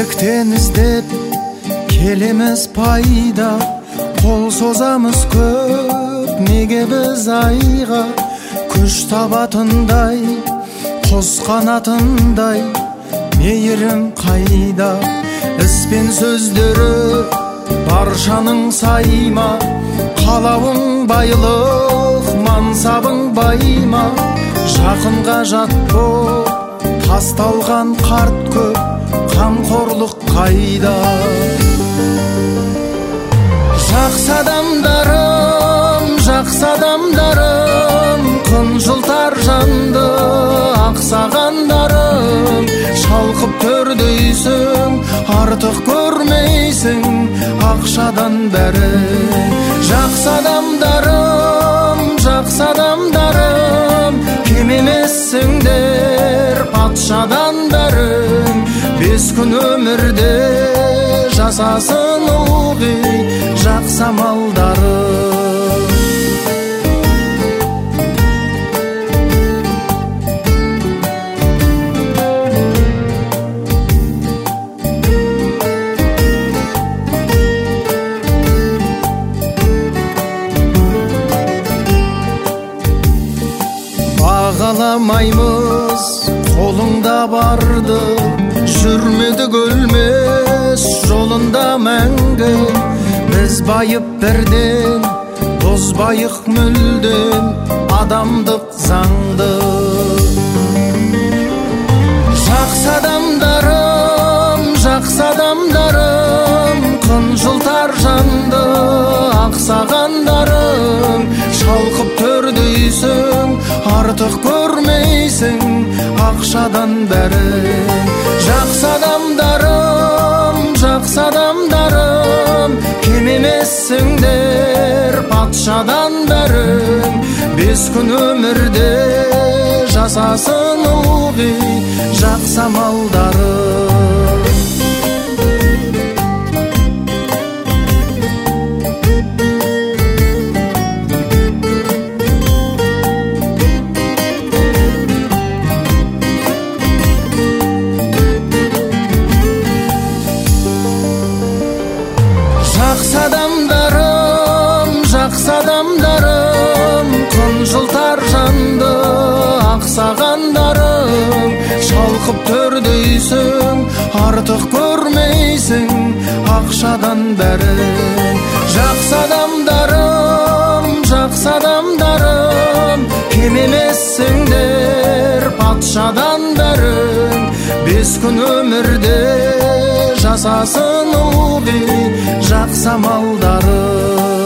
биіктен іздеп келеміз пайда, қол созамыз көп неге біз айға, күш табатындай құс қанатындай мейірім қайда. Іспен сөздері баршаның сайма, қалауың байлық мансабың байма, жақынға жат боп тасталған қарт көп, қамқорлық қайда. Жақсы адамдарым, қынжылтар жанды ақсағандарым, шалқып төрдейсің, артық көрмейсің ақшадан бәрі. Жақсы адамдарым, кем емессіңдер патшадан бәрің. 5 күн өмірде жасасын ылғи жақсы амалдарым. Бағаламаймыз қолыңда барды, жүрмедік өлмес жолында мәңгі. Біз байып бірден, бұзбайық мүлдем адамдық заңды. Жақсы адамдарым, қынжылтар жанды ақсағандарым, шалқып төрдейсің, артық көрмейсің ақшадан бәрі. Жақсы адамдарым, кем емессіңдер патшадан бәрің. 5 күн өмірде жасасын ылғи жақсы амалдарым. Жақсы адамдарым, қынжылтар жанды ақсағандарым, шалқып төрдейсің, артық көрмейсің ақшадан бәрің. Жақсы адамдарым, кем емессіңдер патшадан бәрің. 5 күн өмірде жасасын ылғи жақсы амалдарым.